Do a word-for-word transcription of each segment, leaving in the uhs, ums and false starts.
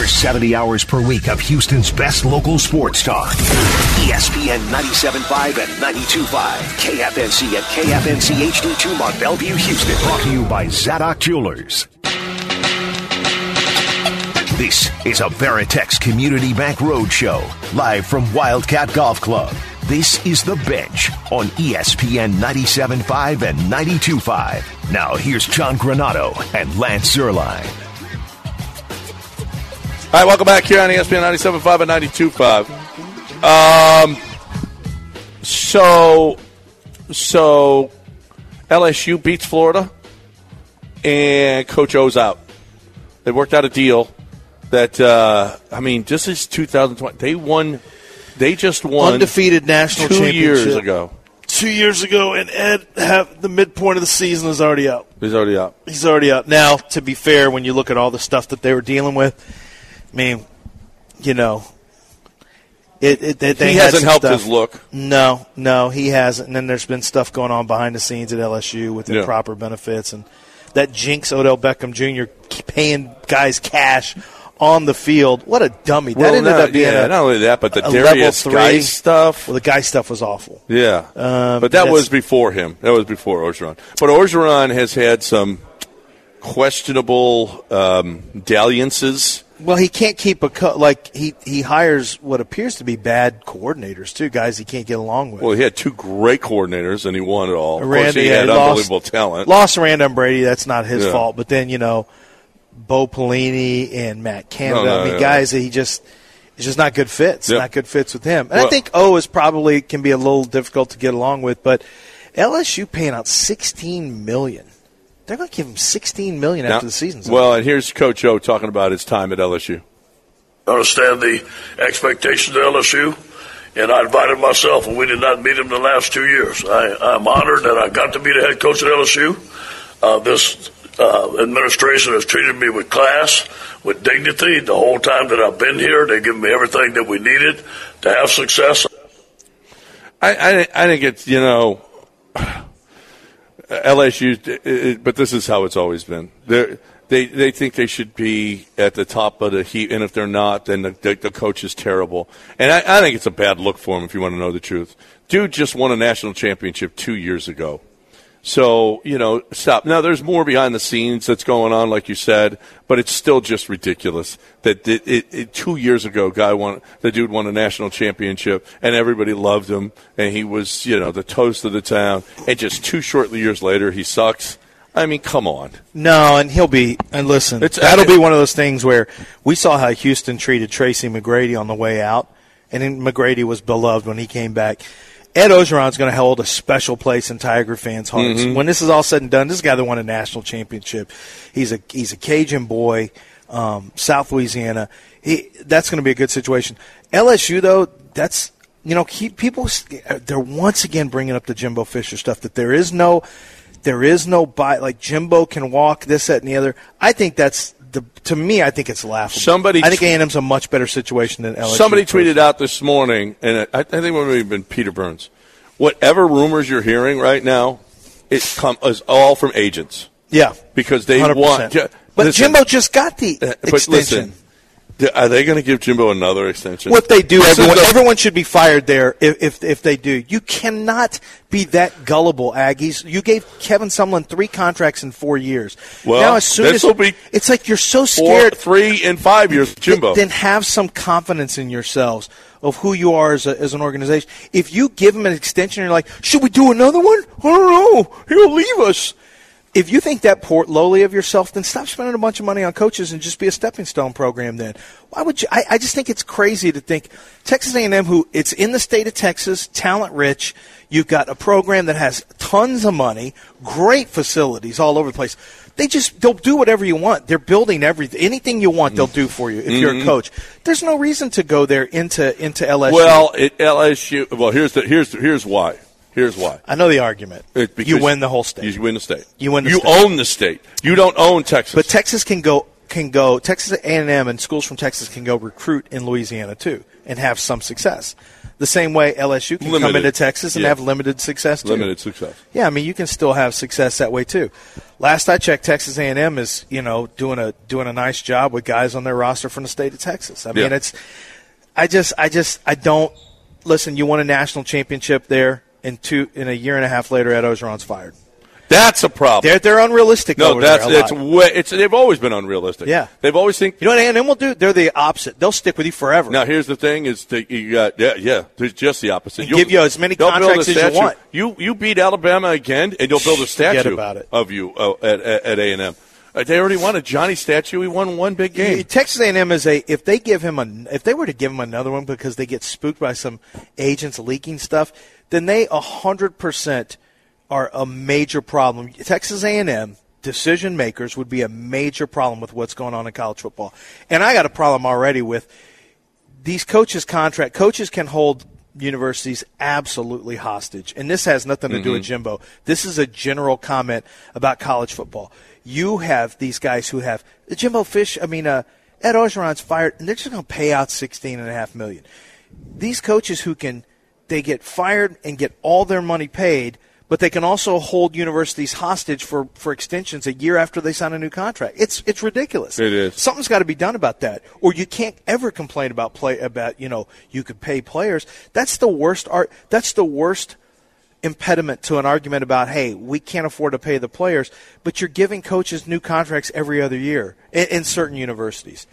For seventy hours per week of Houston's best local sports talk. E S P N ninety-seven point five and ninety-two point five. K F N C and K F N C H D two Mont Bellevue, Houston. Brought to you by Zadok Jewelers. This is a Veritex Community Bank Roadshow, live from Wildcat Golf Club. This is The Bench on E S P N ninety-seven point five and ninety-two point five. Now here's John Granado and Lance Zierlein. All right, welcome back here on E S P N ninety-seven point five and ninety-two point five. Um, so, so L S U beats Florida, and Coach O's out. They worked out a deal that, uh, I mean, this is two thousand twenty. They won, they just won. Undefeated national two championship. years ago. Two years ago, and Ed, have the midpoint of the season is already out. He's already out. He's already out. Now, to be fair, when you look at all the stuff that they were dealing with, I mean, you know, it, it, they, they he hasn't helped stuff. his look. No, no, he hasn't. And then there's been stuff going on behind the scenes at L S U with yeah. improper benefits, and that jinx Odell Beckham Junior paying guys cash on the field. What a dummy. Well, that ended not, up being yeah, a, not only that, but the a Darius level three. Guy stuff. Well, the Guy stuff was awful. Yeah. Um, but that was before him. That was before Orgeron. But Orgeron has had some questionable um, dalliances. Well, he can't keep a co- – like he, he hires what appears to be bad coordinators, too, guys he can't get along with. Well, he had two great coordinators, and he won it all. Of Randy, course, he yeah, had lost, unbelievable talent. Lost Randy and Brady. That's not his yeah. fault. But then, you know, Bo Pelini and Matt Canada. No, no, I mean, no, guys no. that he just – it's just not good fits. Yep. Not good fits with him. And well, I think O is probably can be a little difficult to get along with. But L S U paying out sixteen million dollars. They're going to give him sixteen million dollars now, after the season's Well, over. and here's Coach O talking about his time at L S U. I understand the expectations of L S U, and I invited myself, and we did not meet him the last two years. I, I'm honored that I got to be the head coach at L S U. Uh, this uh, administration has treated me with class, with dignity the whole time that I've been here. They've given me everything that we needed to have success. I, I, I think it's, you know, L S U, it, it, but this is how it's always been. They're, They they think they should be at the top of the heap, and if they're not, then the, the, the coach is terrible. And I, I think it's a bad look for him, if you want to know the truth. Dude just won a national championship two years ago. So, you know, stop. Now, there's more behind the scenes that's going on, like you said, but it's still just ridiculous that it, it, it, two years ago, guy won, the dude won a national championship, and everybody loved him, and he was, you know, the toast of the town. And just two short years later, he sucks. I mean, come on. No, and he'll be – and listen, It's, that'll I, be one of those things where we saw how Houston treated Tracy McGrady on the way out, and then McGrady was beloved when he came back. Ed Orgeron's going to hold a special place in Tiger fans' hearts. Mm-hmm. When this is all said and done, this guy that won a national championship, he's a he's a Cajun boy, um, South Louisiana. He, that's going to be a good situation. L S U, though, that's – you know, keep, people – they're once again bringing up the Jimbo Fisher stuff, that there is no – There is no buy like Jimbo can walk this, that, and the other. I think that's the to me. I think it's laughable. Somebody, I think A and M's a much better situation than L S U. Somebody tweeted out this morning, and I, I think it would have been Peter Burns. Whatever rumors you're hearing right now, it come is all from agents. Yeah, because they one hundred percent. want. But listen, Jimbo just got the uh, but extension. Listen, are they going to give Jimbo another extension? What they do, This everyone, the, everyone should be fired there if, if if they do. You cannot be that gullible, Aggies. You gave Kevin Sumlin three contracts in four years. Well, now, as soon this as will be it's like you're so four, scared. three and five years, Jimbo. Then have some confidence in yourselves of who you are as, a, as an organization. If you give him an extension, you're like, should we do another one? I don't know. He'll leave us. If you think that poor, lowly of yourself, then stop spending a bunch of money on coaches and just be a stepping stone program then. Why would you? I, I just think it's crazy to think Texas A and M, who it's in the state of Texas, talent rich. You've got a program that has tons of money, great facilities all over the place. They just, they'll do whatever you want. They're building everything. Anything you want, they'll do for you if mm-hmm. you're a coach. There's no reason to go there into, into L S U. Well, at L S U, well, here's the, here's the, here's why. Here's why. I know the argument. You win the whole state. You win the state. You win the you state. You own the state. You don't own Texas. But Texas can go can go, Texas A and M and schools from Texas can go recruit in Louisiana too and have some success. The same way L S U can limited. come into Texas and yeah. have limited success too. Limited success. Yeah, I mean, you can still have success that way too. Last I checked, Texas A and M is, you know, doing a doing a nice job with guys on their roster from the state of Texas. I mean, yeah. it's I just I just I don't listen, you won a national championship there and two in a year and a half later Ed Ogeron's fired. That's a problem. They're they're unrealistic. No, over that's there a it's lot. way, it's they've always been unrealistic. Yeah, they've always think. You know what A and M will do? They're the opposite. They'll stick with you forever. Now here's the thing: is that you got yeah yeah. There's just the opposite. And give you as many they'll build contracts a as you statue. want. You you beat Alabama again, and you'll build a Forget statue about it. of you uh, at at, at A and M. Uh, they already won a Johnny statue. He won one big game. Texas A and M is a if they give him a if they were to give him another one because they get spooked by some agents leaking stuff, then they a hundred percent are a major problem. Texas A and M decision makers would be a major problem with what's going on in college football. And I got a problem already with these coaches' contract. Coaches can hold universities absolutely hostage. And this has nothing to mm-hmm. do with Jimbo. This is a general comment about college football. You have these guys who have Jimbo Fish, I mean, uh, Ed Ogeron's fired, and they're just going to pay out sixteen point five million dollars. These coaches who can, they get fired and get all their money paid, but they can also hold universities hostage for, for extensions a year after they sign a new contract. It's it's ridiculous. It is. Something's got to be done about that, or you can't ever complain about play about you know you could pay players. That's the worst art. That's the worst impediment to an argument about hey we can't afford to pay the players, but you're giving coaches new contracts every other year in, in certain universities.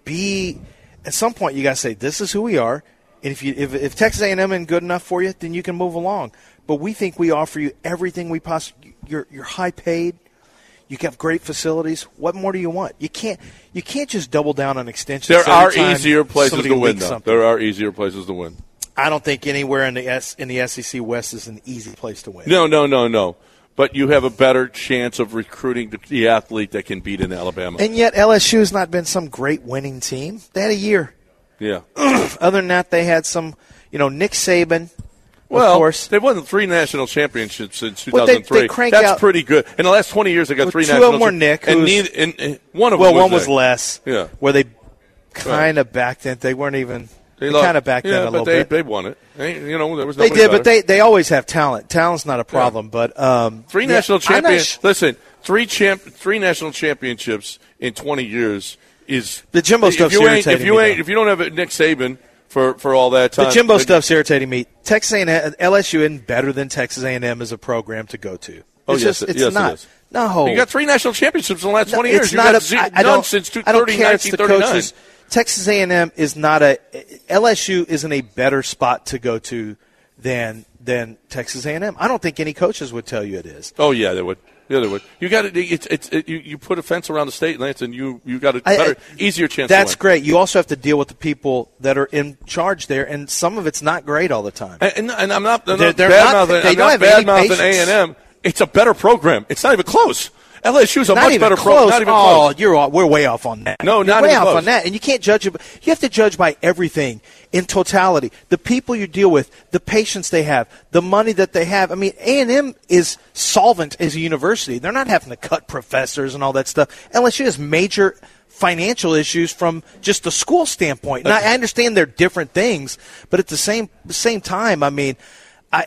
Be at some point you got to say this is who we are, and if you if, if Texas A and M isn't good enough for you, then you can move along. But we think we offer you everything we possibly. You're you're high paid. You have great facilities. What more do you want? You can't you can't just double down on extensions. There are easier places to win, though. Something. There are easier places to win. I don't think anywhere in the S in the S E C West is an easy place to win. No, no, no, no. But you have a better chance of recruiting the, the athlete that can beat in Alabama. And yet L S U has not been some great winning team. They had a year. Yeah. Other than that, they had some. You know, Nick Saban. Well, of course. they've won three national championships since two But thousand three. they, they crank That's out, pretty good. In the last twenty years, they got well, three two national of them were Nick, and, who's, neither, and, and one of well, them was one was Nick. less. Yeah. Where they kind of backed in. They weren't even. They, they kind of backed yeah, in a but little they, bit. They won it. They, you know, there was They nobody did, better. but they, they always have talent. Talent's not a problem. Yeah. But um, three yeah, national champions. Sh- listen, three champ, three national championships in twenty years is the Jimbo stuff's if you ain't, irritating if you me, ain't, if you don't have Nick Saban for, for all that time, the Jimbo the, stuff's irritating me. Texas A and M, L S U isn't better than Texas A and M as a program to go to. It's oh yes, just, it, it's yes, not. it is. No, you got three national championships in the last no, twenty years. It's You not got a, z- I, I none don't, since I don't care. It's the nineteen thirty-nine. coaches. Texas A and M is not a L S U isn't a better spot to go to than than Texas A and M. I don't think any coaches would tell you it is. Oh yeah, they would. Yeah, they would. You got to. It's it's it, you, you put a fence around the state, Lance, and you you got a better, I, easier chance. That's to win. great. You also have to deal with the people that are in charge there, and some of it's not great all the time. And, and, and I'm not. I'm they're, not they're bad not, mouthing. they I'm don't not have bad any mouthing A and M. It's a better program. It's not even close. L S U is a not much even better close. program. Not even oh, close. you're all, we're way off on that. No, you're not way even off close. on that. And you can't judge it. You have to judge by everything in totality. The people you deal with, the patience they have, the money that they have. I mean, A and M is solvent as a university. They're not having to cut professors and all that stuff. L S U has major financial issues from just the school standpoint. And I, I understand they're different things, but at the same the same time, I mean, I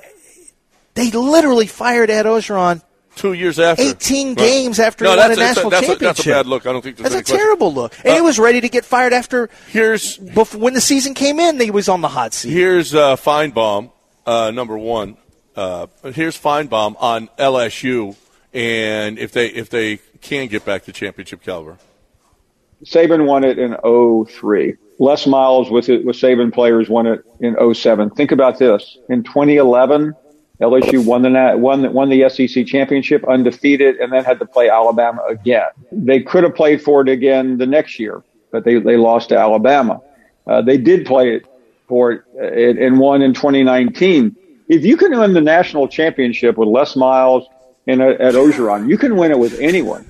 they literally fired Ed Ogeron. Two years after. eighteen right. games after no, he won a that's, national that's, championship. A, that's a bad look. I don't think there's That's any a terrible question. look. And uh, he was ready to get fired after here's before, when the season came in. He was on the hot seat. Here's uh, Feinbaum, uh, number one. Uh, here's Feinbaum on L S U, and if they if they can get back to championship caliber. Saban won it in oh three. Les Miles with it with Saban players won it in oh seven. Think about this. In twenty eleven, L S U won the won won the S E C championship undefeated, and then had to play Alabama again. They could have played for it again the next year, but they they lost to Alabama. Uh, they did play it for it and, and won in twenty nineteen. If you can win the national championship with Les Miles and uh, at Ogeron, you can win it with anyone.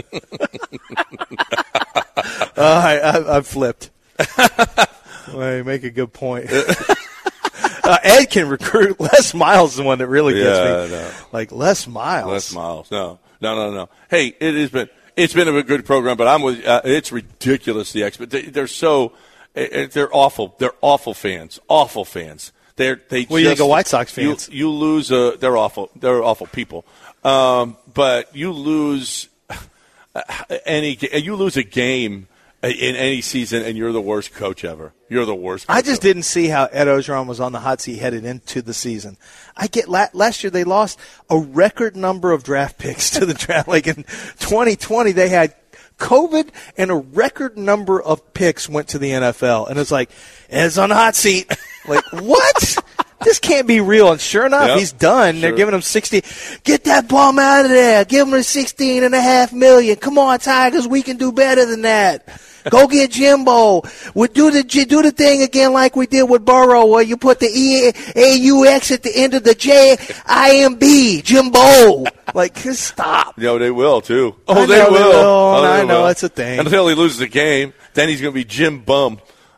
uh, I, I, I've flipped. Well, you make a good point. Uh, Ed can recruit. Les Miles is the one that really gets yeah, me. No. Like Les Miles. Les Miles. No, no, no, no. Hey, it has been. It's been a good program, but I'm with. Uh, it's ridiculous. The expert. They, they're so. They're awful. They're awful fans. Awful fans. They're they. Well, just, you think of White Sox fans? You, you lose. A, they're awful. They're awful people. Um, but you lose any. You lose a game in any season, and you're the worst coach ever. You're the worst coach I just ever. didn't see how Ed Ogeron was on the hot seat headed into the season. I get last year they lost a record number of draft picks to the draft. Like in twenty twenty, they had COVID and a record number of picks went to the N F L. And it's like, Ed's on the hot seat. Like, what? This can't be real. And sure enough, yep. he's done. Sure. They're giving him sixty. Get that bum out of there. Give him a sixteen and a half million. Come on, Tigers. We can do better than that. Go get Jimbo. We do the do the thing again like we did with Burrow, where you put the E A U X at the end of the J I M B. Jimbo. Like, just stop. No, they will too. Oh, I they know will. They will. Oh, they I know will. it's a thing. Until he loses the game, then he's going to be Jim Bum.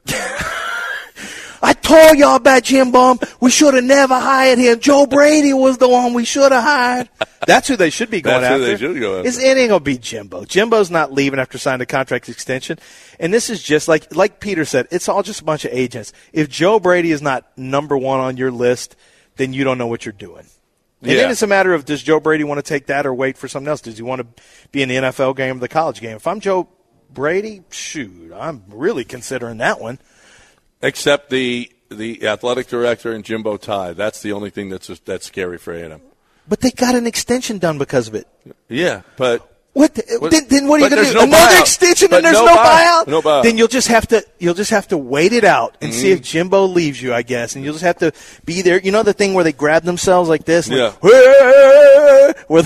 I told y'all about Jim Bum. We should have never hired him. Joe Brady was the one we should have hired. That's who they should be going That's after. who they should go after. It's, it ain't going to be Jimbo. Jimbo's not leaving after signing a contract extension. And this is just like like Peter said, it's all just a bunch of agents. If Joe Brady is not number one on your list, then you don't know what you're doing. And yeah. then it's a matter of, does Joe Brady want to take that or wait for something else? Does he want to be in the N F L game or the college game? If I'm Joe Brady, shoot, I'm really considering that one. Except the the athletic director and Jimbo Ty. That's the only thing that's that's scary for A and M. But they got an extension done because of it. Yeah, but what? The, what then, then what are you but going to do? no Another buyout. extension But and there's no no, buyout. buyout? No buyout. Then you'll just have to you'll just have to wait it out and mm-hmm. see if Jimbo leaves you, I guess, and you'll just have to be there. You know the thing where they grab themselves like this? Yeah. Like, where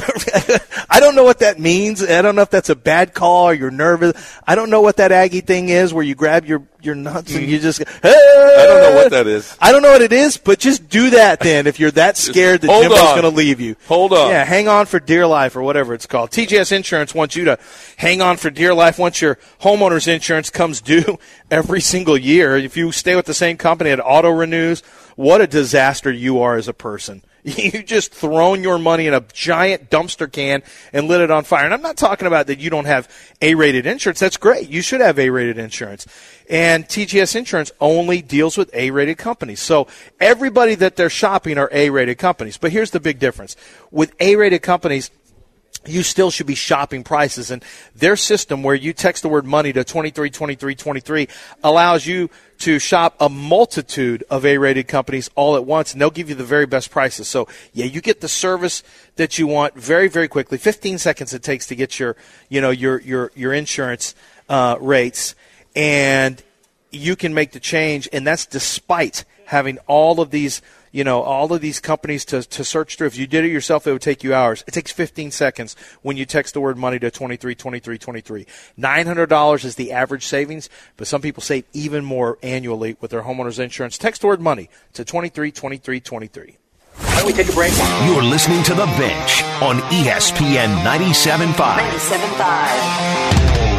I don't know what that means. I don't know if that's a bad call or you're nervous. I don't know what that Aggie thing is where you grab your, your nuts and you just. Hey! I don't know what that is. I don't know what it is, but just do that then if you're that scared that Hold Jimbo's on. going to leave you. Hold on. Yeah, hang on for dear life or whatever it's called. T J S Insurance wants you to hang on for dear life once your homeowner's insurance comes due every single year. If you stay with the same company, it auto renews. What a disaster you are as a person. You just thrown your money in a giant dumpster can and lit it on fire. And I'm not talking about that you don't have A-rated insurance. That's great. You should have A-rated insurance. And T G S Insurance only deals with A-rated companies. So everybody that they're shopping are A-rated companies. But here's the big difference. With A-rated companies, you still should be shopping prices. And their system where you text the word money to twenty-three twenty-three twenty-three allows you to shop a multitude of A-rated companies all at once, and they'll give you the very best prices. So, yeah, you get the service that you want very, very quickly. fifteen seconds it takes to get your, you know, your your your insurance uh, rates, and you can make the change, and that's despite having all of these you know, all of these companies to, to search through. If you did it yourself, it would take you hours. It takes fifteen seconds when you text the word money to twenty-three twenty-three twenty-three. nine hundred dollars is the average savings, but some people save even more annually with their homeowner's insurance. Text the word money to twenty-three twenty-three twenty-three. Why don't we take a break? You're listening to The Bench on E S P N ninety-seven point five. ninety-seven point five.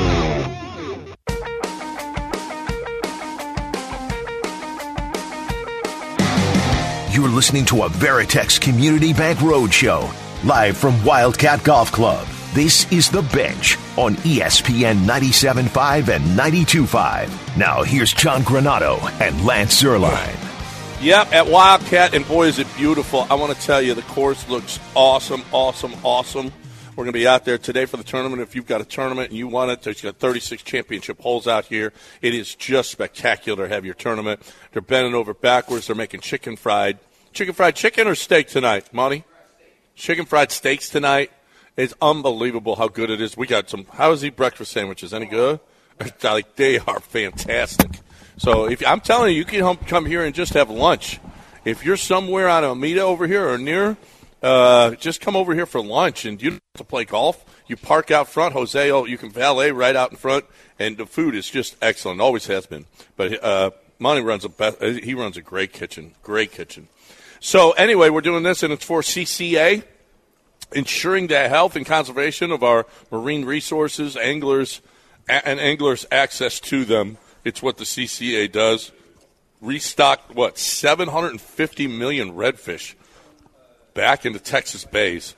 You're listening to a Veritex Community Bank Roadshow, live from Wildcat Golf Club. This is The Bench on E S P N ninety-seven point five and ninety-two point five. Now here's John Granato and Lance Zierlein. Yep, at Wildcat, and boy, is it beautiful. I want to tell you, the course looks awesome, awesome, awesome. We're going to be out there today for the tournament. If you've got a tournament and you want it, there's got thirty-six championship holes out here. It is just spectacular to have your tournament. They're bending over backwards. They're making chicken fried. Chicken fried chicken or steak tonight, Monty? Chicken fried steaks tonight. It's unbelievable how good it is. We got some, how is the breakfast sandwiches? Any good? Like, they are fantastic. So if I'm telling you, you can come here and just have lunch. If you're somewhere on Alameda over here or near, uh, just come over here for lunch. And you don't have to play golf. You park out front. Jose, oh, you can valet right out in front. And the food is just excellent. Always has been. But uh, Monty runs a best, he runs a great kitchen. Great kitchen. So anyway, we're doing this, and it's for C C A, ensuring the health and conservation of our marine resources, anglers, and anglers' access to them. It's what the C C A does. Restocked, what, seven hundred fifty million redfish back into Texas bays.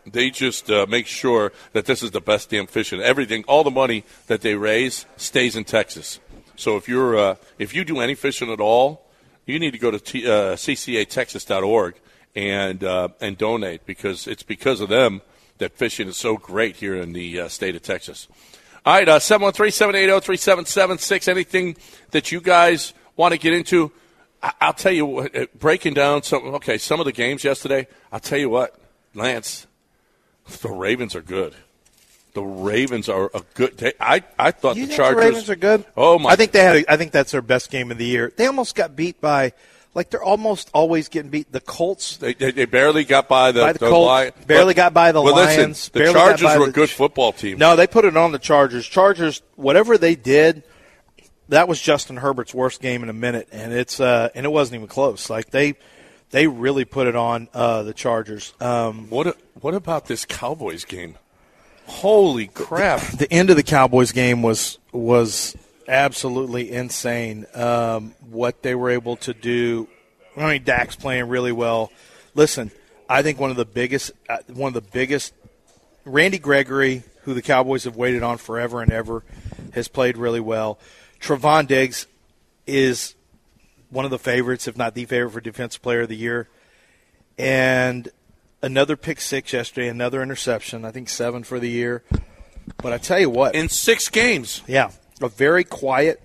They just uh, make sure that this is the best damn fishing. Everything, all the money that they raise stays in Texas. So if you're uh, if you do any fishing at all, you need to go to T, uh, C C A Texas dot org and uh, and donate, because it's because of them that fishing is so great here in the uh, state of Texas. All right, uh, seven one three, seven eight zero, three seven seven six. Anything that you guys want to get into? I- I'll tell you what, breaking down some, okay, some of the games yesterday, I'll tell you what, Lance, the Ravens are good. The Ravens are a good they, I, I thought You the think Chargers. the Ravens are good? Oh, my. I think they had. A, I think that's their best game of the year. They almost got beat by, like they're almost always getting beat. The Colts. They, they, they barely got by the, by the, the Colts. Lions. Barely but, got by the well, Lions. Listen, the barely Chargers got by were the, a good football team. No, they put it on the Chargers. Chargers, whatever they did, that was Justin Herbert's worst game in a minute, and it's uh, and it wasn't even close. Like they, they really put it on uh, the Chargers. Um, What a, what about this Cowboys game? Holy crap! The, the end of the Cowboys game was was absolutely insane. Um, what they were able to do. I mean, Dak's playing really well. Listen, I think one of the biggest, uh, one of the biggest, Randy Gregory, who the Cowboys have waited on forever and ever, has played really well. Trevon Diggs is one of the favorites, if not the favorite, for Defensive Player of the Year. And another pick six yesterday, another interception. I think seven for the year. But I tell you what, in six games, yeah, a very quiet,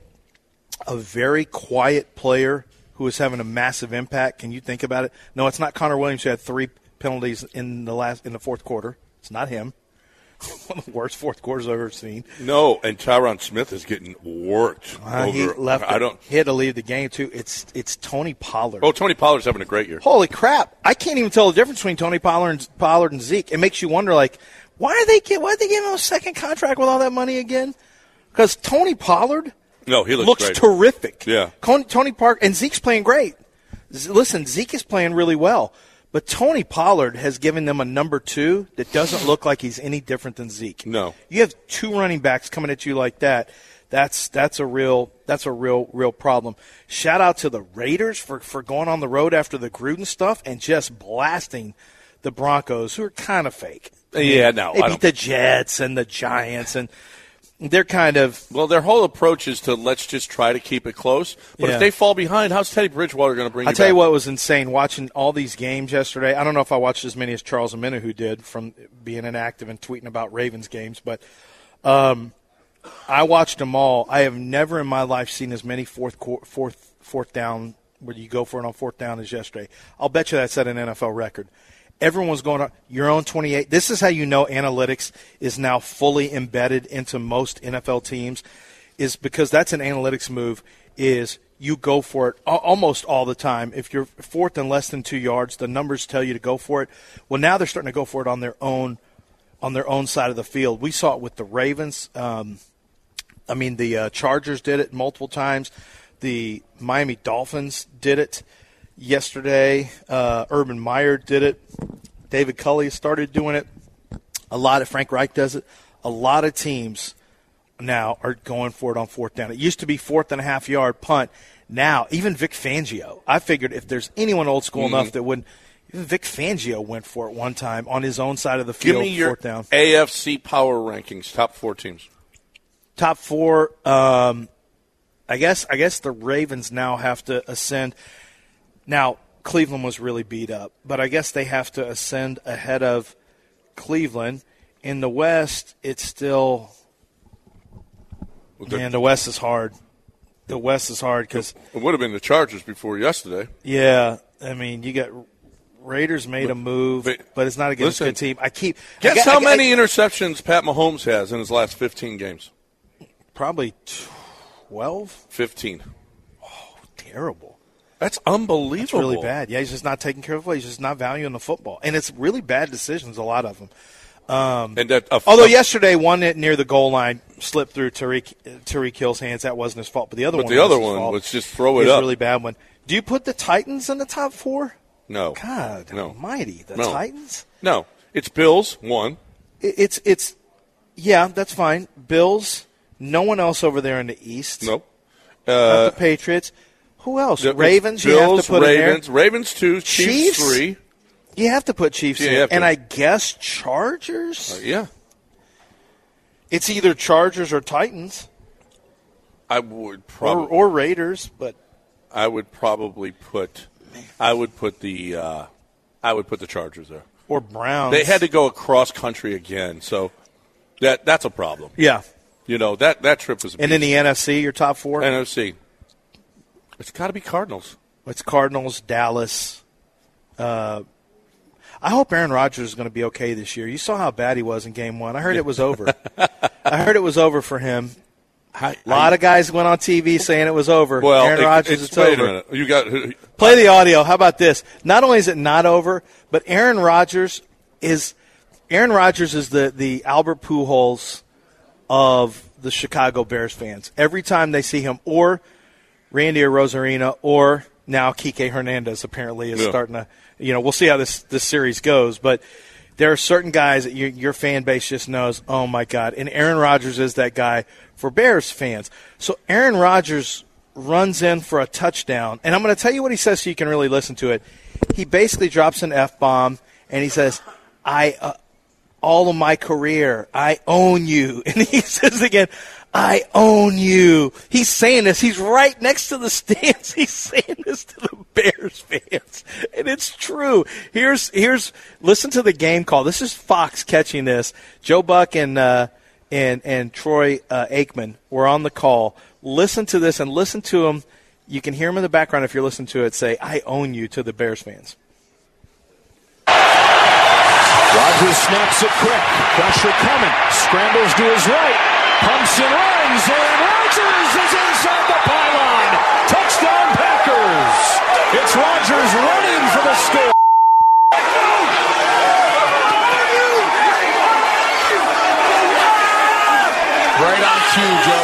a very quiet player who is having a massive impact. Can you think about it? No, it's not Connor Williams who had three penalties in the last in the fourth quarter. It's not him. One of the worst fourth quarters I've ever seen. No, and Tyron Smith is getting worked. Uh, over, he left. I don't. He had to leave the game too. It's it's Tony Pollard. Oh, Tony Pollard's having a great year. Holy crap! I can't even tell the difference between Tony Pollard and, Pollard and Zeke. It makes you wonder, like, why are they get why are they giving him a second contract with all that money again? Because Tony Pollard No, he looks, looks great. terrific. Yeah. Tony, Tony Park and Zeke's playing great. Z- Listen, Zeke is playing really well, but Tony Pollard has given them a number two that doesn't look like he's any different than Zeke. No. You have two running backs coming at you like that. That's that's a real that's a real real problem. Shout out to the Raiders for, for going on the road after the Gruden stuff and just blasting the Broncos, who are kind of fake. Yeah, no, They I beat don't- the Jets and the Giants, and they're kind of Well, their whole approach is to let's just try to keep it close. But Yeah. if they fall behind, how's Teddy Bridgewater going to bring I'll you tell back? you what was insane watching all these games yesterday. I don't know if I watched as many as Charles Omenihu did from being inactive and tweeting about Ravens games, but um, I watched them all. I have never in my life seen as many fourth quar- fourth fourth down where you go for it on fourth down as yesterday. I'll bet you that set an N F L record. Everyone was going on your own twenty-eight. This is how you know analytics is now fully embedded into most N F L teams, is because that's an analytics move. Is you go for it al- almost all the time. If you're fourth and less than two yards, the numbers tell you to go for it. Well, now they're starting to go for it on their own, on their own side of the field. We saw it with the Ravens. Um, I mean, the uh, Chargers did it multiple times. The Miami Dolphins did it yesterday. Uh, Urban Meyer did it. David Culley started doing it. A lot of Frank Reich does it. A lot of teams now are going for it on fourth down. It used to be fourth and a half yard punt. Now, even Vic Fangio, I figured if there's anyone old school Mm-hmm. enough that wouldn't, even Vic Fangio went for it one time on his own side of the Give field. me your fourth down. A F C power rankings, top four teams. Top four. Um, I guess. I guess the Ravens now have to ascend. Now, Cleveland was really beat up, but I guess they have to ascend ahead of Cleveland. In the West, it's still. The- Man, the West is hard. The West is hard because, It would have been the Chargers before yesterday. yeah, I mean, you got Raiders made a move, but- but it's not against listen, a good team. I keep Guess I, got- how I, got- many interceptions Pat Mahomes has in his last fifteen games? Probably twelve. fifteen. Terrible. That's unbelievable. It's really bad. Yeah, he's just not taking care of it. He's just not valuing the football. And it's really bad decisions, a lot of them. And that, a, Although a- yesterday, one it near the goal line slipped through Tariq, Tariq Hill's hands. That wasn't his fault. But the other But one the other was his one fault. was just throw it It's a up. really bad one. Do you put the Titans in the top four? no, God no, almighty. The No. Titans? no. It's Bills one. It- It's, it's, yeah, that's fine. Bills, no one else over there in the East. Nope. Not Uh, the Patriots. Who else? the- Ravens, Bills, you have to put Ravens, in there. Ravens two, Chiefs, Chiefs? three. You have to put Chiefs Yeah, in. And I guess Chargers? Uh, yeah. It's either Chargers or Titans. I would Or, probably or Raiders, but I would probably put I would put the uh, I would put the Chargers there. or Browns. They had to go across country again, so that that's a problem. Yeah. You know, that, that trip was a And in the N F C, your top four? N F C. It's got to be Cardinals. It's Cardinals, Dallas. Uh, I hope Aaron Rodgers is going to be okay this year. You saw how bad he was in game one. I heard it was over. I heard it was over for him. I, A lot of guys went on T V saying it was over. Well, Aaron it, Rodgers, it's, it's wait over. a minute. You got Play the audio. How about this? Not only is it not over, but Aaron Rodgers is Aaron Rodgers is the, the Albert Pujols of the Chicago Bears fans. Every time they see him, or Randy Arozarena, or now Kike Hernandez apparently is yeah. starting to, you know, we'll see how this, this series goes, but there are certain guys that you, your fan base just knows, oh, my God. And Aaron Rodgers is that guy for Bears fans. So Aaron Rodgers runs in for a touchdown. And I'm going to tell you what he says so you can really listen to it. He basically drops an F-bomb, and he says, I, uh, all of my career, I own you. And he says again, I own you. He's saying this. He's right next to the stands. He's saying this to the Bears fans. And it's true. Here's, here's, listen to the game call. This is Fox catching this. Joe Buck and, uh, and, and Troy uh, Aikman were on the call. Listen to this and listen to him. You can hear him in the background if you're listening to it say, I own you to the Bears fans. Rodgers snaps it quick. Pressure coming. Scrambles to his right. Pumps and runs, and Rodgers is inside the pylon. Touchdown Packers. It's Rodgers running for the score. Right on cue, Joe.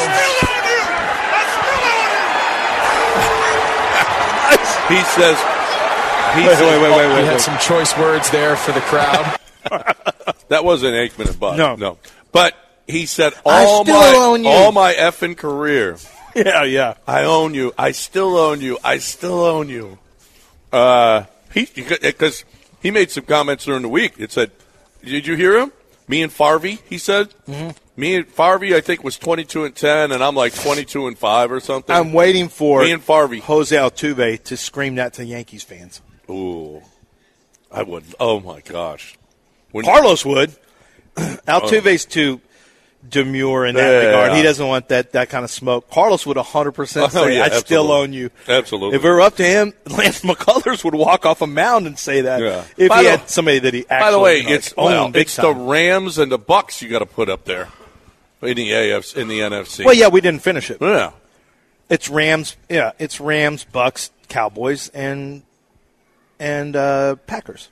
He says, he Wait, says wait, wait, wait, We wait. had wait. some choice words there for the crowd. that wasn't Aikman and Buck. No. no. But he said, I all still my, own you. all my effing career, Yeah, yeah. I own you. I still own you. I still own you. Uh, he because he made some comments during the week. It said, "Did you hear him? Me and Farvey." He said, mm-hmm. "Me and Farvey, I think was twenty-two and ten, and I'm like twenty-two and five or something." I'm waiting for Me and Farvey. Jose Altuve to scream that to Yankees fans. Ooh, I would. Oh my gosh, when, Carlos would. Altuve's too demure in that Yeah. regard. He doesn't want that, that kind of smoke. Carlos would one hundred percent say, Oh, yeah, I still absolutely. own you. Absolutely. If it were up to him, Lance McCullers would walk off a mound and say that Yeah. if By he the- had somebody that he actually By the way, you know, it's owned well, big it's the time. Rams and the Bucks you got to put up there in the A F C, in the N F C. Well, yeah, we didn't finish it. yeah. It's Rams. Yeah, it's Rams, Bucks, Cowboys, and and uh, Packers.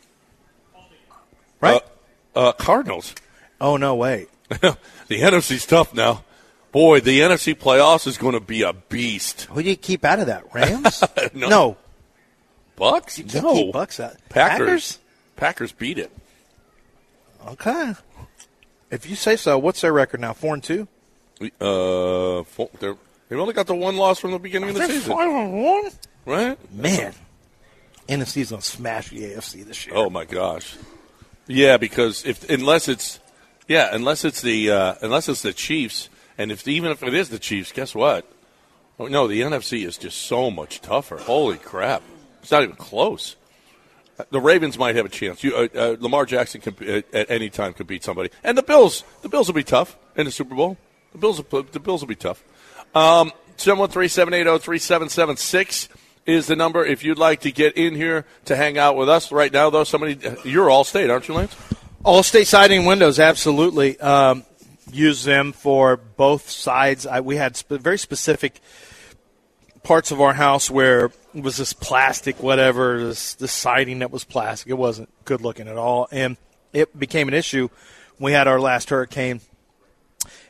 Right? Uh, uh, Cardinals. Oh no, wait. The N F C's tough now. Boy, the N F C playoffs is going to be a beast. Who do you keep out of that? Rams? No. no. Bucks? You can't No. keep Bucks out. Packers. Packers beat it. Okay. If you say so, what's their record now? Four and two. Uh, four, they're- they've only got the one loss from the beginning of the season, Five and one. right? Man, N F C's gonna smash the A F C this year. Oh my gosh. Yeah, because if unless it's yeah, unless it's the uh, unless it's the Chiefs, and if even if it is the Chiefs, guess what? Oh, no, the N F C is just so much tougher. Holy crap! It's not even close. The Ravens might have a chance. You, uh, uh, Lamar Jackson can, uh, at any time could beat somebody, and the Bills. The Bills will be tough in the Super Bowl. The Bills. Will, the Bills will be tough. Um, seven one three, seven eight zero, three seven seven six is the number if you'd like to get in here to hang out with us right now. Though somebody, you're all state, aren't you, Lance? All state siding windows, absolutely. Um, use them for both sides. I, we had sp- very specific parts of our house where it was this plastic, whatever, this, this siding that was plastic. It wasn't good looking at all, and it became an issue when we had our last hurricane.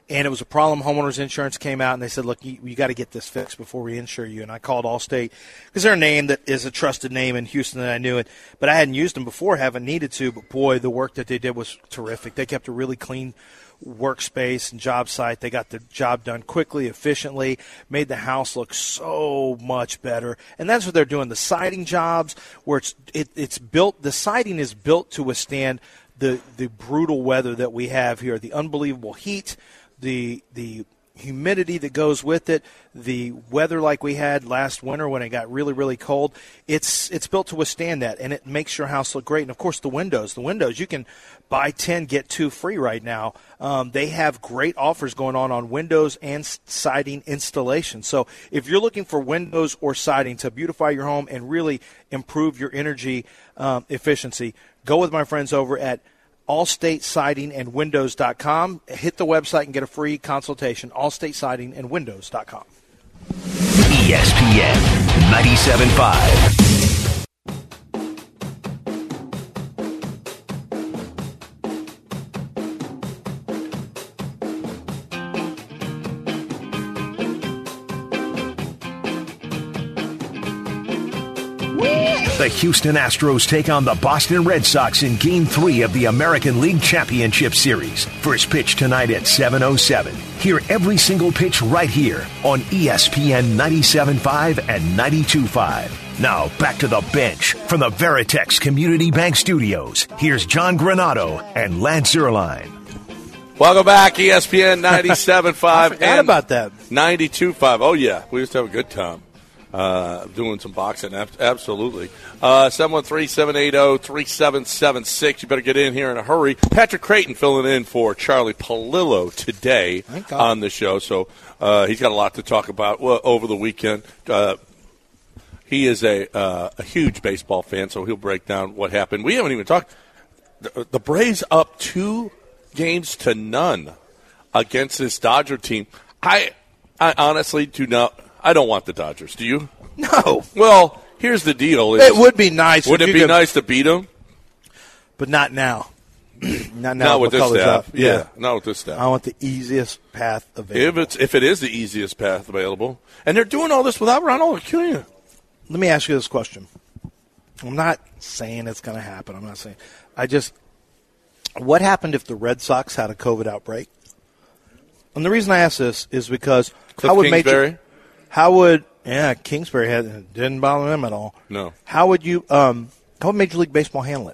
and it was a problem. Homeowners insurance came out, and they said, look, you, you got to get this fixed before we insure you. And I called Allstate because they're a name that is a trusted name in Houston that I knew it. But I hadn't used them before, haven't needed to. But, boy, the work that they did was terrific. They kept a really clean workspace and job site. They got the job done quickly, efficiently, made the house look so much better. And that's what they're doing. The siding jobs where it's it, it's built, the siding is built to withstand the, the brutal weather that we have here, the unbelievable heat, the the humidity that goes with it, the weather like we had last winter when it got really, really cold. It's it's built to withstand that, and it makes your house look great. And, of course, the windows. The windows, you can buy ten, get two free right now. Um, they have great offers going on on windows and siding installation. So if you're looking for windows or siding to beautify your home and really improve your energy um, efficiency, go with my friends over at Allstate Siding and Windows dot com. Hit the website and get a free consultation. Allstate Siding and Windows dot com. E S P N ninety-seven point five. The Houston Astros take on the Boston Red Sox in Game three of the American League Championship Series. First pitch tonight at seven oh seven. Hear every single pitch right here on E S P N ninety-seven point five and ninety-two point five. Now, back to the bench from the Veritex Community Bank Studios. Here's John Granado and Lance Zierlein. Welcome back, E S P N ninety-seven point five. I forgot about that. ninety-two point five. Oh, yeah. We used to have a good time. Uh, doing some boxing, absolutely. Uh, seven one three, seven eight zero, three seven seven six. You better get in here in a hurry. Patrick Creighton filling in for Charlie Polillo today on the show. So uh, he's got a lot to talk about well, over the weekend. Uh, he is a, uh, a huge baseball fan, so he'll break down what happened. We haven't even talked. The, the Braves up two games to none against this Dodger team. I, I honestly do not. I don't want the Dodgers. Do you? No. Well, here's the deal. Is, it would be nice. Would it be could, nice to beat them? But not now. not now. Not with this staff. Yeah. yeah, not with this staff. I want the easiest path available. If it's if it is the easiest path available, and they're doing all this without Ronald Acuna. Let me ask you this question. I'm not saying it's going to happen. I'm not saying. I just. What happened if the Red Sox had a COVID outbreak? And the reason I ask this is because Cliff how would Kingsbury? Major How would yeah Kingsbury had didn't bother him at all? No. How would you um how would Major League Baseball handle it?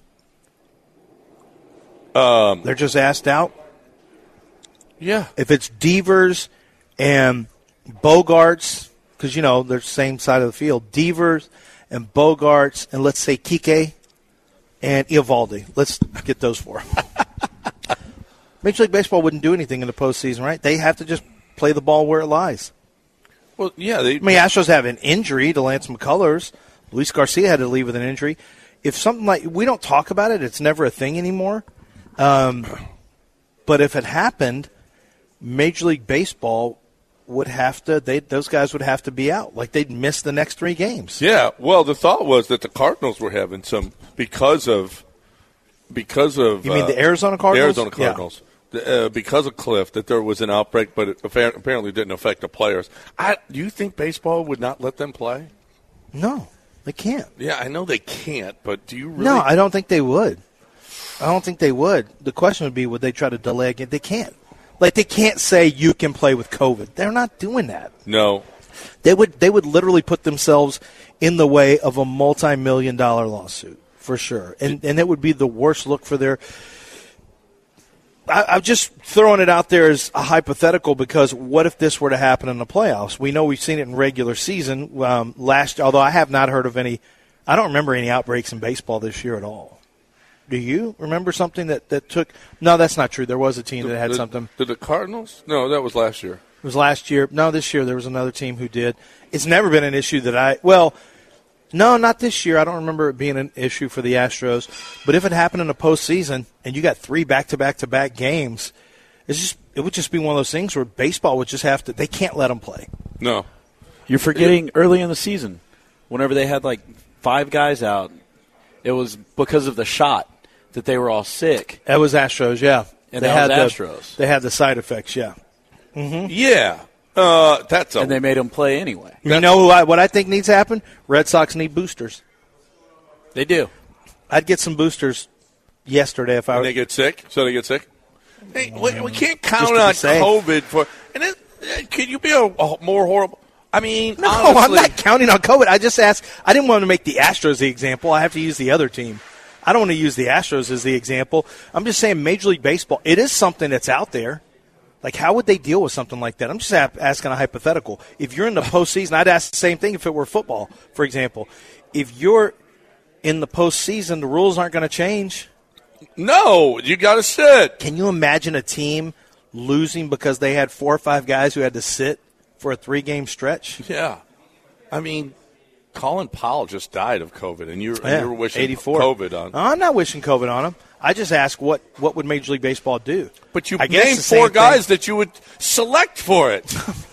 Um, They're just asked out. Yeah. If it's Devers and Bogarts, because you know they're the same side of the field. Devers and Bogarts, and let's say Kike and Eovaldi. Let's get those four. Major League Baseball wouldn't do anything in the postseason, right? They have to just play the ball where it lies. Well, yeah. They, I mean, Astros have an injury to Lance McCullers. Luis Garcia had to leave with an injury. If something like – we don't talk about it. It's never a thing anymore. Um, but if it happened, Major League Baseball would have to – they those guys would have to be out. Like they'd miss the next three games. Yeah. Well, the thought was that the Cardinals were having some – because of – because of – You mean uh, the Arizona Cardinals? The Arizona Cardinals. Yeah. Uh, because of Cliff, that there was an outbreak, but it apparently didn't affect the players. I, do you think baseball would not let them play? No, they can't. Yeah, I know they can't, but do you really? No, I don't think they would. I don't think they would. The question would be, would they try to delay again? They can't. Like, they can't say you can play with COVID. They're not doing that. No. They would, they would literally put themselves in the way of a multi-million dollar lawsuit, for sure. And, and it would be the worst look for their – I'm just throwing it out there as a hypothetical because what if this were to happen in the playoffs? We know we've seen it in regular season um, last. Although I have not heard of any, I don't remember any outbreaks in baseball this year at all. Do you remember something that, that took? No, that's not true. There was a team that had the, something. Did the Cardinals? No, that was last year. It was last year. No, this year there was another team who did. It's never been an issue that I well. No, not this year. I don't remember it being an issue for the Astros. But if it happened in the postseason and you got three back-to-back-to-back games, it's just it would just be one of those things where baseball would just have to – they can't let them play. No. You're forgetting early in the season, whenever they had like five guys out, it was because of the shot that they were all sick. That was Astros, yeah. And they that had was the, Astros. They had the side effects, yeah. Mm-hmm. Yeah. Uh, that's a, and they made him play anyway. You know who I, what I think needs to happen? Red Sox need boosters. They do. I'd get some boosters yesterday if I When were. they get sick? So they get sick? Hey, we, we can't count Just to be on safe. COVID for. And it, uh, could you be a, a more horrible? I mean, No, honestly, I'm not counting on COVID. I just asked. I didn't want to make the Astros the example. I have to use the other team. I don't want to use the Astros as the example. I'm just saying Major League Baseball, it is something that's out there. Like, how would they deal with something like that? I'm just asking a hypothetical. If you're in the postseason, I'd ask the same thing if it were football, for example. If you're in the postseason, the rules aren't going to change. No, you got to sit. Can you imagine a team losing because they had four or five guys who had to sit for a three-game stretch? Yeah. I mean, Colin Powell just died of COVID, and you're, Yeah, and you're wishing eighty-four. COVID on. No, I'm not wishing COVID on him. I just ask what, what would Major League Baseball do? But you I guess named the same four guys thing. that you would select for it.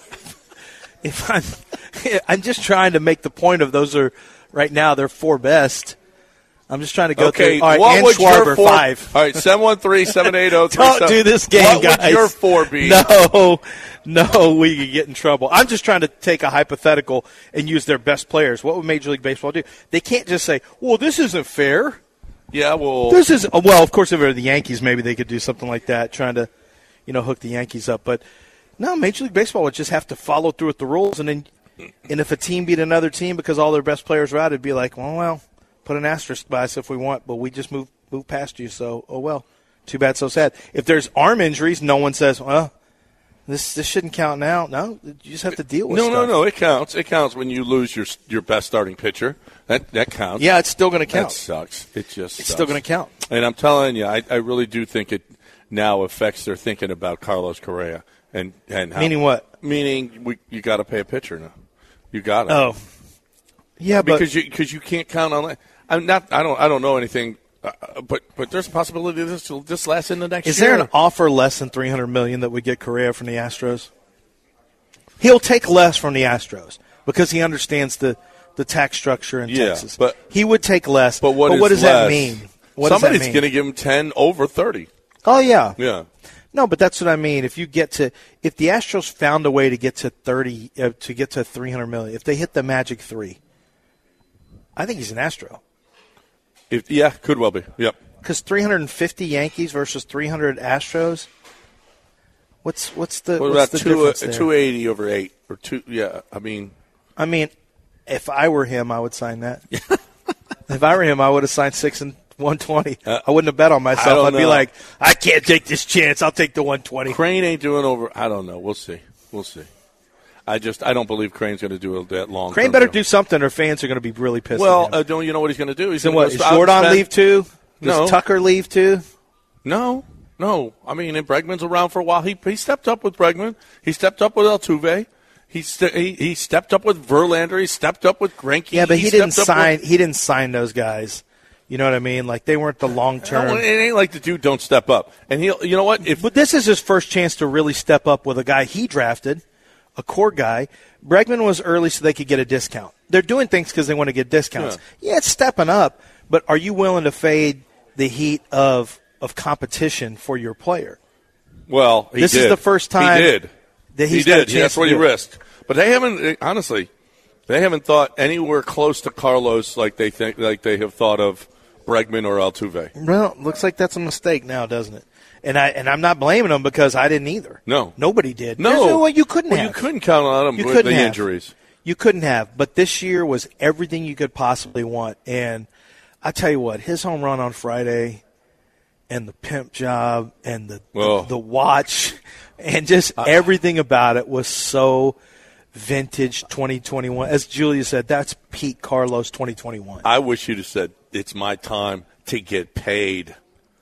If I'm, I'm just trying to make the point of those are right now they're four best. I'm just trying to go Okay, through. All right, what and would your Schwarber, four? five. All right, seven one three, seven eight zero, three Don't seven. do this game, what guys. What would your four be? No, no, we could get in trouble. I'm just trying to take a hypothetical and use their best players. What would Major League Baseball do? They can't just say, well, this isn't fair. Yeah, well, This is well, of course, if it were the Yankees, maybe they could do something like that, trying to, you know, hook the Yankees up. But no, Major League Baseball would just have to follow through with the rules, and then, and if a team beat another team because all their best players were out, it'd be like, well, well, put an asterisk by us if we want, but we just moved moved past you, so oh well, too bad, so sad. If there's arm injuries, no one says, well, this this shouldn't count now. No, you just have to deal with. no, stuff. no, no. It counts. It counts when you lose your your best starting pitcher. That that counts. Yeah, it's still going to That count. sucks. It just It's sucks. still going to count. And I'm telling you, I, I really do think it now affects their thinking about Carlos Correa and and how, Meaning what? Meaning we you got to pay a pitcher now. You got to. Oh, yeah, but because you because you can't count on that. I'm not. I don't. I don't know anything. Uh, but but there's a possibility this will this lasts in the next is year. there an offer less than three hundred million dollars that would get Correa from the Astros? He'll take less from the Astros because he understands the, the tax structure in Yeah, Texas. but- he would take less. But what, is does less? that mean? What Somebody's does that mean? going to give him ten over thirty. Oh yeah, Yeah. no, but that's what I mean. If you get to, if the Astros found a way to get to thirty, uh, to get to three hundred million, if they hit the magic three, I think he's an Astro. If, yeah, could well be. Yep. Because three hundred fifty Yankees versus three hundred Astros. What's what's the What what's about the two difference there? two eighty over eight or two? Yeah, I mean, I mean, if I were him, I would sign that. If I were him, I would have signed six and one twenty. Uh, I wouldn't have bet on I myself. don't I'd be know. like, I can't take this chance. I'll take the one twenty. Crane ain't doing over. I don't know. We'll see. We'll see. I just I don't believe Crane's going to do it that long. Crane better do something, or fans are going to be really pissed. Well, at him. uh, don't you know what he's going to do? He's Then going what? to Is Jordan leave too? Does No. Tucker leave too? No, no. I mean, and Bregman's around for a while. He he stepped up with Bregman. He stepped up with Altuve. He st- he, he stepped up with Verlander. He stepped up with Greinke. Yeah, but he, didn't stepped up sign. with- He didn't sign those guys. You know what I mean? Like they weren't the long No, term. it ain't like the dude don't step up. And he'll. You know what? If But this is his first chance to really step up with a guy he drafted, a core guy. Bregman was early so they could get a discount. They're doing things because they want to get discounts. Yeah. yeah, it's stepping up, but are you willing to fade the heat of of competition for your player? well, he This is did. the first time he did. that he he's got a did. chance That's to what he do it. risked. But they haven't. Honestly, they haven't thought anywhere close to Carlos like they think like they have thought of Bregman or Altuve. Well, looks like that's a mistake now, doesn't it? And I and I'm not blaming them because I didn't either. No. Nobody did. No, There's no way you couldn't well, have. you couldn't count on him You with couldn't the have. injuries. You couldn't have. But this year was everything you could possibly want. And I tell you what, his home run on Friday and the pimp job and the Oh. the, the watch and just everything about it was so vintage twenty twenty-one. As Julia said, that's Pete Carlos twenty twenty-one. I wish you'd have said it's my time to get paid.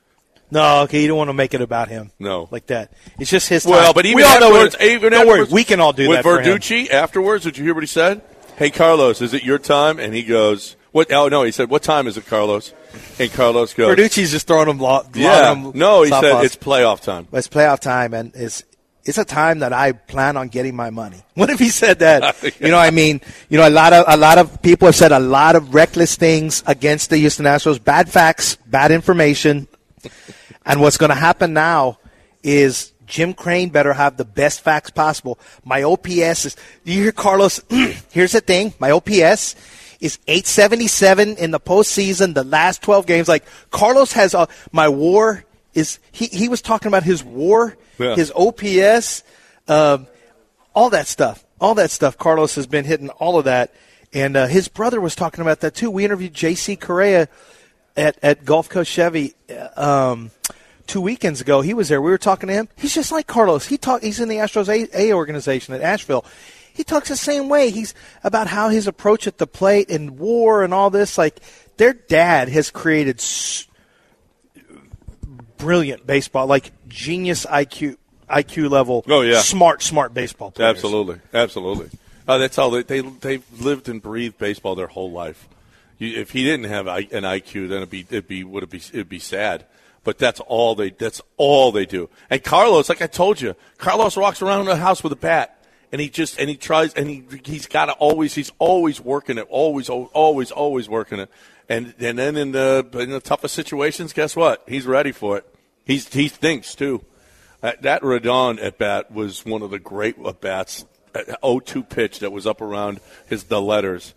No, okay, you don't want to make it about him. No. Like that. It's just his time. Well, but even we all know afterwards, it- even don't worry, afterwards, we can all do with that for him. Verducci afterwards. Did you hear what he said? Hey, Carlos, is it your time? And he goes, "What?" Oh no, he said, "What time is it, Carlos?" And Carlos goes, Verducci's just throwing him. Lo- "Yeah, him no," he said, softballs. "It's playoff time." It's playoff time, and it's it's a time that I plan on getting my money. What if he said that? You know, I mean, you know, a lot of a lot of people have said a lot of reckless things against the Houston Astros, bad facts, bad information, and what's going to happen now is Jim Crane better have the best facts possible. My O P S is – you hear Carlos? Here's the thing. My O P S is eight seventy-seven in the postseason, the last twelve games. Like, Carlos has a, my WAR is he, – he was talking about his WAR, yeah. his O P S, um, all that stuff. All that stuff. Carlos has been hitting all of that. And uh, his brother was talking about that, too. We interviewed J C Correa at, at Gulf Coast Chevy um, – two weekends ago. He was there. We were talking to him. He's just like Carlos. He talk, He's in the Astros A, A organization at Asheville. He talks the same way. He's about how his approach at the plate and WAR and all this. Like, their dad has created s- brilliant baseball, like genius I Q, I Q level. Oh yeah, smart, smart baseball players. Absolutely, absolutely. Uh, that's all they they they've lived and breathed baseball their whole life. You, if he didn't have an I Q, then it'd be it'd be would it be it'd be sad. But that's all they that's all they do. And Carlos, like I told you, Carlos walks around the house with a bat, and he just and he tries and he he's got to always he's always working it, always always always working it. And and then in the in the toughest situations, guess what? He's ready for it. He's he thinks too. That, that Rodon at bat was one of the great at bats. oh two pitch that was up around his the letters.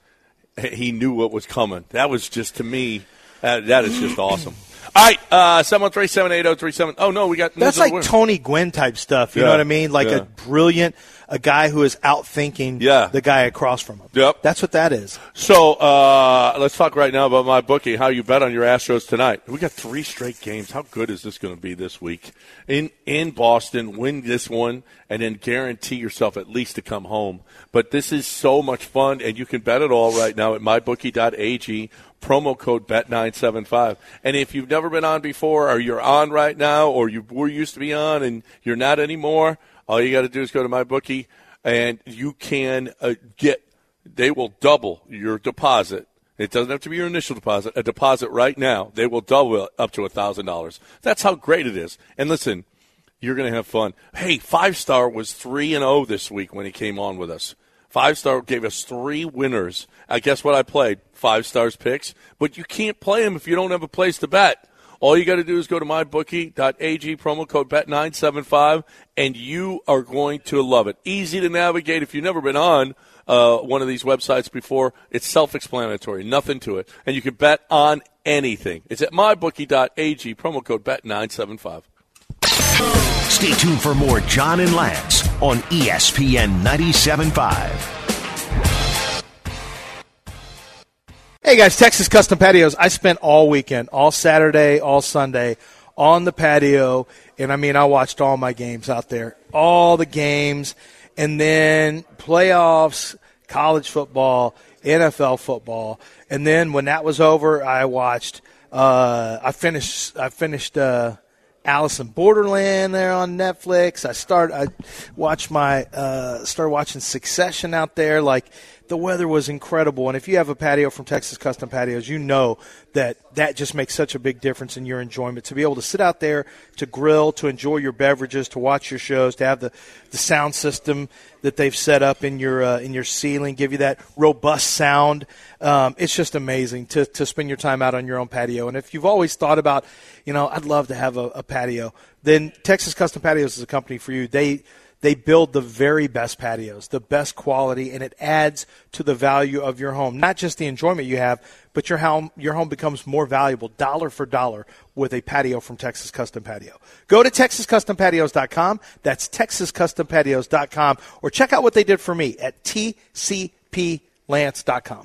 He knew what was coming. That was just to me. That, that is just awesome. All right, uh, seven one three, seven eight zero, three seven. Oh, no, we got – That's like winner. Tony Gwynn type stuff, you yeah, know what I mean? Like yeah. a brilliant – a guy who is outthinking yeah. the guy across from him. Yep. That's what that is. So uh, let's talk right now about my bookie, how you bet on your Astros tonight. We got three straight games. How good is this going to be this week? In in Boston, win this one, and then guarantee yourself at least to come home. But this is so much fun, and you can bet it all right now at my bookie dot a g. Promo code B E T nine seven five. And if you've never been on before, or you're on right now, or you were used to be on and you're not anymore, all you got to do is go to MyBookie, and you can uh, get – they will double your deposit. It doesn't have to be your initial deposit. A deposit right now, they will double it up to one thousand dollars. That's how great it is. And listen, you're going to have fun. Hey, Five Star was three and oh this week when he came on with us. Five Star gave us three winners. I guess what I played? Five Stars picks. But you can't play them if you don't have a place to bet. All you got to do is go to my bookie dot a g, promo code B E T nine seven five, and you are going to love it. Easy to navigate. If you've never been on uh, one of these websites before, it's self-explanatory. Nothing to it. And you can bet on anything. It's at my bookie dot a g, promo code B E T nine seven five. Stay tuned for more John and Lance on E S P N ninety-seven point five. Hey guys, Texas Custom Patios. I spent all weekend, all Saturday, all Sunday on the patio, and I mean, I watched all my games out there, all the games, and then playoffs, college football, N F L football, and then when that was over, I watched. Uh, I finished. I finished. Uh, Alice in Borderland there on Netflix. I started. I watched my. Uh, started watching Succession out there. Like, the weather was incredible, and if you have a patio from Texas Custom Patios, you know that that just makes such a big difference in your enjoyment. To be able to sit out there, to grill, to enjoy your beverages, to watch your shows, to have the, the sound system that they've set up in your uh, in your ceiling, give you that robust sound. Um, it's just amazing to to spend your time out on your own patio. And if you've always thought about, you know, I'd love to have a, a patio, then Texas Custom Patios is a company for you. They They build the very best patios, the best quality, and it adds to the value of your home. Not just the enjoyment you have, but your home your home becomes more valuable dollar for dollar with a patio from Texas Custom Patio. Go to texas custom patios dot com. That's texas custom patios dot com. Or check out what they did for me at t c p lance dot com.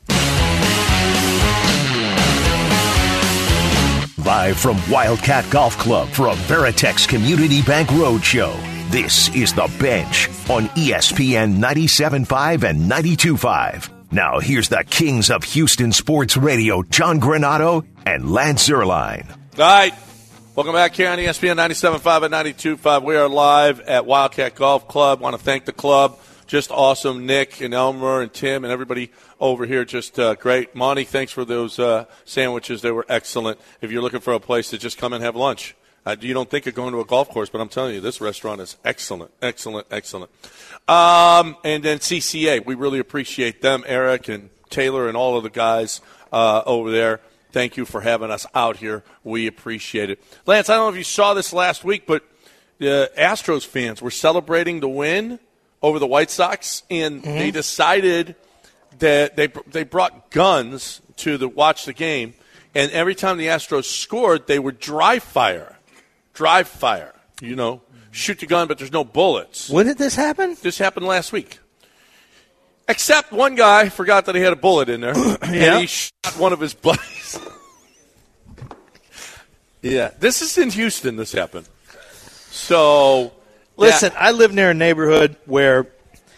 Live from Wildcat Golf Club for a Veritex Community Bank Roadshow. This is The Bench on E S P N ninety-seven point five and ninety-two point five. Now here's the kings of Houston sports radio, John Granato and Lance Zierlein. All right. Welcome back here on E S P N ninety-seven point five and ninety-two point five. We are live at Wildcat Golf Club. Want to thank the club. Just awesome. Nick and Elmer and Tim and everybody over here. Just uh, great. Monty, thanks for those uh, sandwiches. They were excellent. If you're looking for a place to just come and have lunch. Uh, you don't think of going to a golf course, but I'm telling you, this restaurant is excellent, excellent, excellent. Um, and then C C A, we really appreciate them, Eric and Taylor and all of the guys uh, over there. Thank you for having us out here. We appreciate it. Lance, I don't know if you saw this last week, but the Astros fans were celebrating the win over the White Sox, and mm-hmm. they decided that they they brought guns to the watch the game, and every time the Astros scored, they would dry fire, dry fire. You know, shoot the gun, but there's no bullets. When did this happen? This happened last week. Except one guy forgot that he had a bullet in there, yeah. and he shot one of his buddies. Yeah, this is in Houston. This happened. So, listen, yeah. I live near a neighborhood where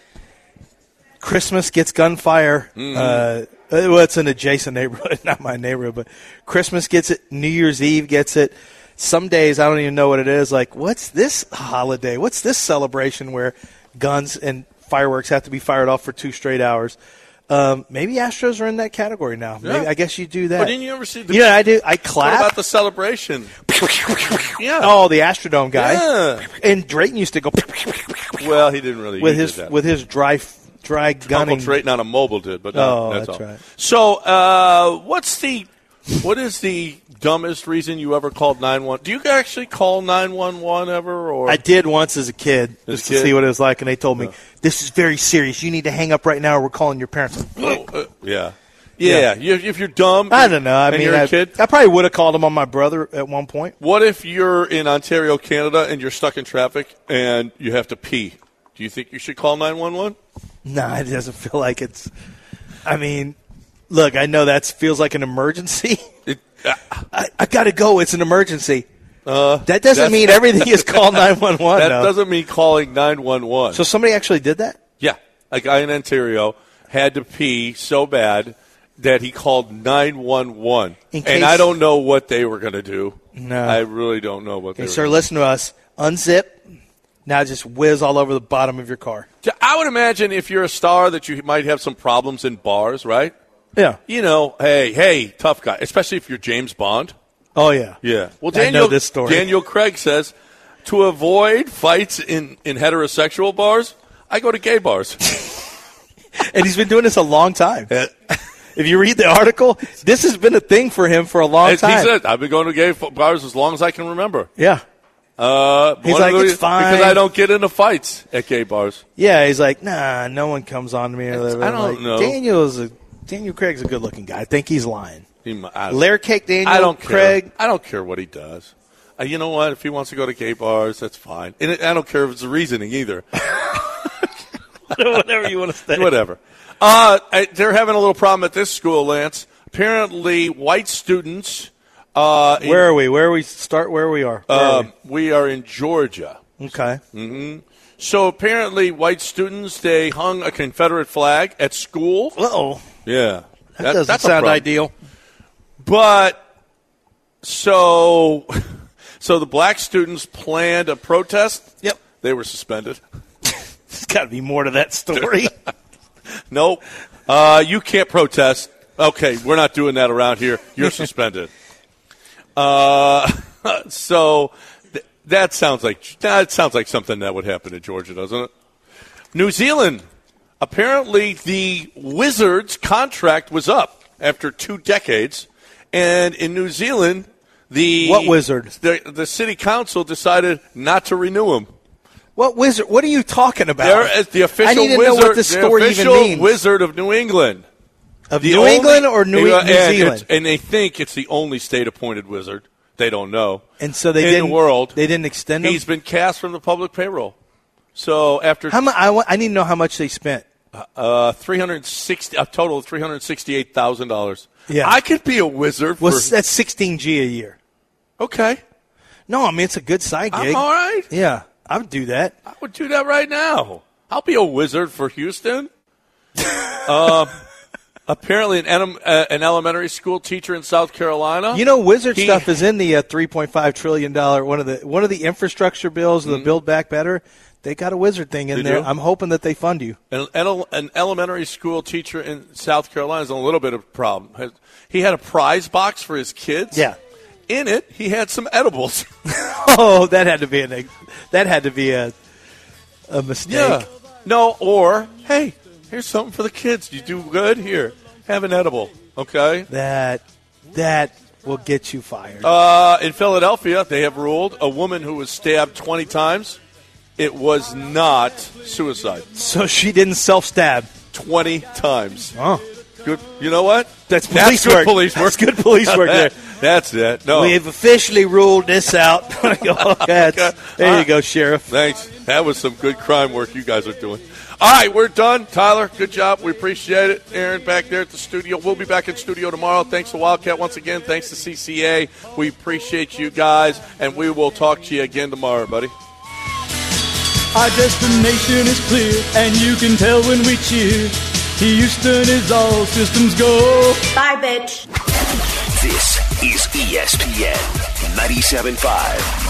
Christmas gets gunfire. Mm-hmm. Uh, well, it's an adjacent neighborhood, not my neighborhood, but Christmas gets it. New Year's Eve gets it. Some days I don't even know what it is. Like, what's this holiday? What's this celebration where guns and fireworks have to be fired off for two straight hours? Um, maybe Astros are in that category now. Yeah. Maybe, I guess you do that. But didn't you ever see the? Yeah, I do. I clap. What about the celebration? Yeah. Oh, the Astrodome guy. Yeah. And Drayton used to go. Well, he didn't really. With his that. with his dry dry gunning. Uncle Drayton on a mobile did, but no, oh, that's, that's all. right. So, uh, what's the what is the dumbest reason you ever called nine one one? Do you actually call nine one one ever? Or I did once as a kid, as just a kid? to see what it was like, and they told me, yeah. this is very serious. You need to hang up right now or we're calling your parents. Oh, uh, yeah. Yeah. yeah. If you're dumb. I don't know. I and mean, you're a I, kid. I probably would have called him on my brother at one point. What if you're in Ontario, Canada, and you're stuck in traffic and you have to pee? Do you think you should call nine one one? No, it doesn't feel like it's – I mean, look, I know that feels like an emergency. It, uh, I, I got to go. It's an emergency. Uh, that doesn't mean everything is called nine one one. That though. doesn't mean calling nine one one. So somebody actually did that? Yeah. A guy in Ontario had to pee so bad that he called nine one one. And I don't know what they were going to do. No. I really don't know what okay, they were sir, gonna listen to us. Unzip. Now just whiz all over the bottom of your car. do. I would imagine if you're a star that you might have some problems in bars, right? Yeah. You know, hey, hey, tough guy, especially if you're James Bond. Oh, yeah. Yeah. Well, I Daniel, know this story. Daniel Craig says, to avoid fights in, in heterosexual bars, I go to gay bars. And he's been doing this a long time. If you read the article, this has been a thing for him for a long As time. He said, I've been going to gay bars as long as I can remember. Yeah. Uh, he's like, it's fine. Because I don't get into fights at gay bars. Yeah, he's like, nah, no one comes on to me. Or I don't like, know. Daniel's a, Daniel Craig's a good-looking guy. I think he's lying. He, I, Layer cake Daniel I don't Craig. Care. I don't care what he does. Uh, you know what? If he wants to go to gay bars, that's fine. And it, I don't care if it's the reasoning either. Whatever you want to say. Whatever. Uh, they're having a little problem at this school, Lance. Apparently, white students. Uh, where in, are we? Where are we? Start where we are. Where uh, are we? we are in Georgia. Okay. Mm-hmm. So apparently, white students they hung a Confederate flag at school. Uh-oh. Yeah, that, that doesn't sound ideal. But so, so the black students planned a protest. Yep. They were suspended. There's got to be more to that story. Nope. Uh, you can't protest. Okay, we're not doing that around here. You're suspended. Uh, so th- that sounds like that sounds like something that would happen in Georgia, doesn't it? New Zealand. Apparently, the Wizards' contract was up after two decades, and in New Zealand, the what wizard? The, the city council decided not to renew him. What wizard? What are you talking about? They're the official I need to wizard, know what the story the official even means. Wizard of New England. Of the New only, England or New, uh, New and Zealand? And they think it's the only state-appointed wizard. They don't know. And so they in didn't. the world, they didn't extend him. He's been cast from the public payroll. So after how much? I, want, I need to know how much they spent. Uh, three hundred sixty, a total of three hundred sixty-eight thousand dollars. Yeah, I could be a wizard. For, well, that's sixteen G a year. Okay. No, I mean it's a good side gig. I'm all right. Yeah, I would do that. I would do that right now. I'll be a wizard for Houston. uh, apparently, an, uh, an elementary school teacher in South Carolina. You know, wizard he, stuff is in the uh, three point five trillion dollars one of the one of the infrastructure bills, mm-hmm. the Build Back Better. They got a wizard thing in they there. Do? I'm hoping that they fund you. An, an elementary school teacher in South Carolina is a little bit of a problem. He had a prize box for his kids. Yeah. In it, he had some edibles. Oh, that had to be a that had to be a a mistake. Yeah. No, or hey, here's something for the kids. You do good here. Have an edible, okay? That that will get you fired. Uh, in Philadelphia, they have ruled a woman who was stabbed twenty times, it was not suicide. So she didn't self-stab. twenty times. Oh. Good. You know what? That's police That's good work. police work. That's good police work there. That's it. No. We have officially ruled this out. There you go, Sheriff. Thanks. That was some good crime work you guys are doing. All right, we're done. Tyler, good job. We appreciate it. Aaron back there at the studio. We'll be back in studio tomorrow. Thanks to Wildcat once again. Thanks to C C A. We appreciate you guys, and we will talk to you again tomorrow, buddy. Our destination is clear, and you can tell when we cheer. Houston is all systems go. Bye, bitch. This is E S P N ninety-seven point five.